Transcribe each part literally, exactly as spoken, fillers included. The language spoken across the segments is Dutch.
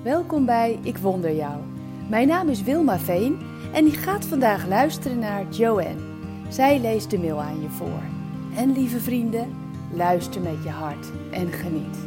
Welkom bij Ik Wonder Jou. Mijn naam is Wilma Veen en ik ga vandaag luisteren naar Joanne. Zij leest de mail aan je voor. En lieve vrienden, luister met je hart en geniet.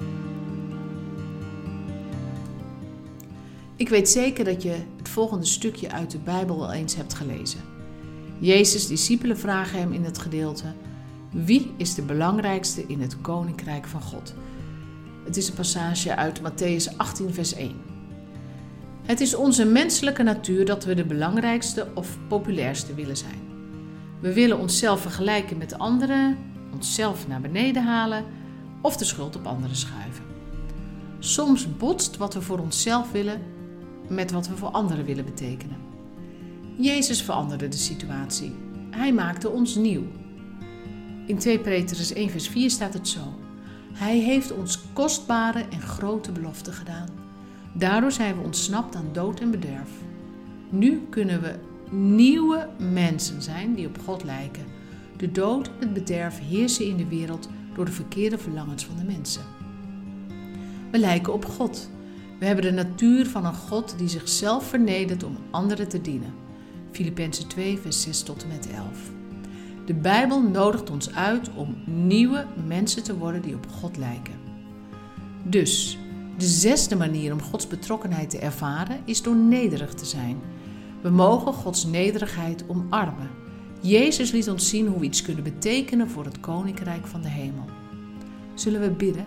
Ik weet zeker dat je het volgende stukje uit de Bijbel wel eens hebt gelezen. Jezus' discipelen vragen hem in het gedeelte: wie is de belangrijkste in het Koninkrijk van God? Het is een passage uit Mattheüs achttien vers één. Het is onze menselijke natuur dat we de belangrijkste of populairste willen zijn. We willen onszelf vergelijken met anderen, onszelf naar beneden halen of de schuld op anderen schuiven. Soms botst wat we voor onszelf willen met wat we voor anderen willen betekenen. Jezus veranderde de situatie. Hij maakte ons nieuw. In twee Petrus één vers vier staat het zo: Hij heeft ons kostbare en grote beloften gedaan. Daardoor zijn we ontsnapt aan dood en bederf. Nu kunnen we nieuwe mensen zijn die op God lijken. De dood en het bederf heersen in de wereld door de verkeerde verlangens van de mensen. We lijken op God. We hebben de natuur van een God die zichzelf vernedert om anderen te dienen. Filippenzen twee vers zes tot en met elf. De Bijbel nodigt ons uit om nieuwe mensen te worden die op God lijken. Dus, de zesde manier om Gods betrokkenheid te ervaren is door nederig te zijn. We mogen Gods nederigheid omarmen. Jezus liet ons zien hoe we iets kunnen betekenen voor het Koninkrijk van de hemel. Zullen we bidden?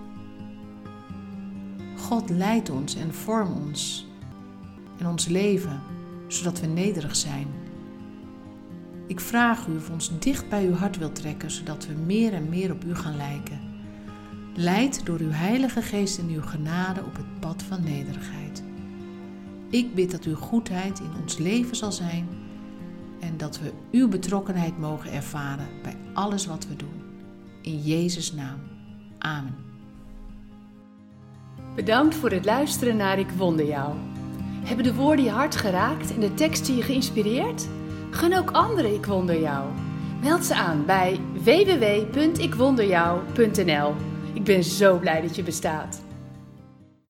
God leidt ons en vormt ons en ons leven, zodat we nederig zijn. Ik vraag u of u ons dicht bij uw hart wilt trekken, zodat we meer en meer op u gaan lijken. Leid door uw Heilige Geest en uw genade op het pad van nederigheid. Ik bid dat uw goedheid in ons leven zal zijn en dat we uw betrokkenheid mogen ervaren bij alles wat we doen. In Jezus' naam. Amen. Bedankt voor het luisteren naar Ik Wonder Jou. Hebben de woorden je hart geraakt en de teksten je geïnspireerd? Gun ook anderen Ik Wonder Jou. Meld ze aan bij w w w punt ik wonder jou punt n l. Ik ben zo blij dat je bestaat.